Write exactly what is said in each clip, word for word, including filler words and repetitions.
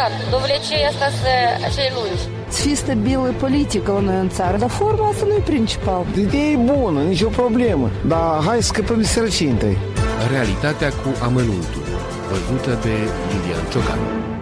rezultat. Довлече asta să acei lungi. Să fie stabilă politică la noi în țară, dar forma asta nu e principal. Ideea e bună, nicio problemă, dar hai să scăpăm de sărăcie întâi. Realitatea cu amănuntul, văzută de Lilian Ciocan.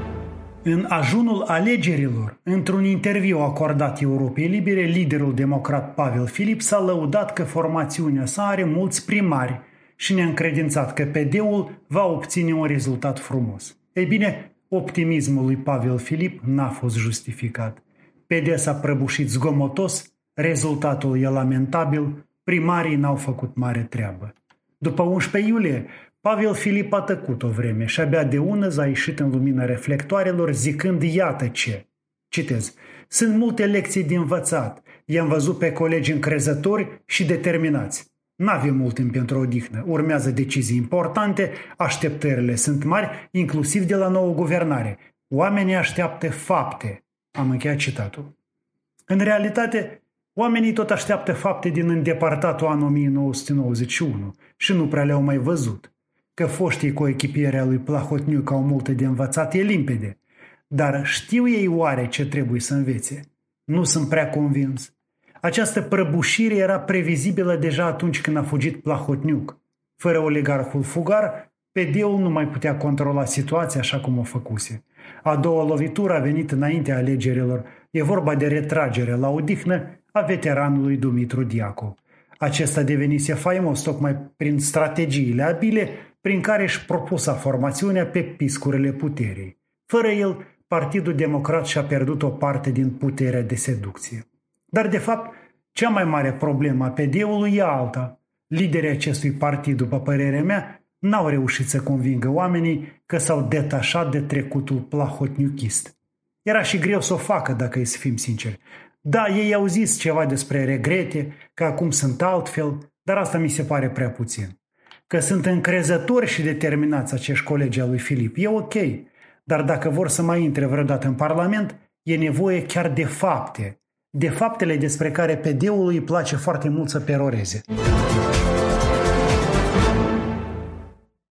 În ajunul alegerilor, într-un interviu acordat Europei Libere, liderul democrat Pavel Filip s-a lăudat că formațiunea sa are mulți primari și ne-a încredințat că P D-ul va obține un rezultat frumos. Ei bine, optimismul lui Pavel Filip n-a fost justificat. P D s-a prăbușit zgomotos, rezultatul e lamentabil, primarii n-au făcut mare treabă. După unsprezece iulie, Pavel Filip a tăcut o vreme și abia de unăz a ieșit în lumina reflectoarelor zicând iată ce. Citez. Sunt multe lecții de învățat. I-am văzut pe colegi încrezători și determinați. N-avem mult timp pentru odihnă. Urmează decizii importante, așteptările sunt mari, inclusiv de la nouă guvernare. Oamenii așteaptă fapte. Am încheiat citatul. În realitate, oamenii tot așteaptă fapte din îndepărtatul an o mie nouă sute nouăzeci și unu și nu prea le-au mai văzut. Că foștii coechipieri a lui Plahotniuc au multe de învățat, e limpede. Dar știu ei oare ce trebuie să învețe? Nu sunt prea convins. Această prăbușire era previzibilă deja atunci când a fugit Plahotniuc. Fără oligarhul fugar, P D-ul nu mai putea controla situația așa cum o făcuse. A doua lovitură a venit înaintea alegerilor. E vorba de retragere la odihnă a veteranului Dumitru Diacov. Acesta devenise faimos tocmai prin strategiile abile prin care își propusa formațiunea pe piscurile puterii. Fără el, Partidul Democrat și-a pierdut o parte din puterea de seducție. Dar, de fapt, cea mai mare problemă a P D-ului e alta. Liderii acestui partid, după părerea mea, n-au reușit să convingă oamenii că s-au detașat de trecutul plahotniuchist. Era și greu să o facă, dacă e să fim sinceri. Da, ei au zis ceva despre regrete, că acum sunt altfel, dar asta mi se pare prea puțin. Că sunt încrezători și determinați acești colegi al lui Filip, e ok, dar dacă vor să mai intre vreodată în Parlament, e nevoie chiar de fapte, de faptele despre care P D-ului îi place foarte mult să peroreze.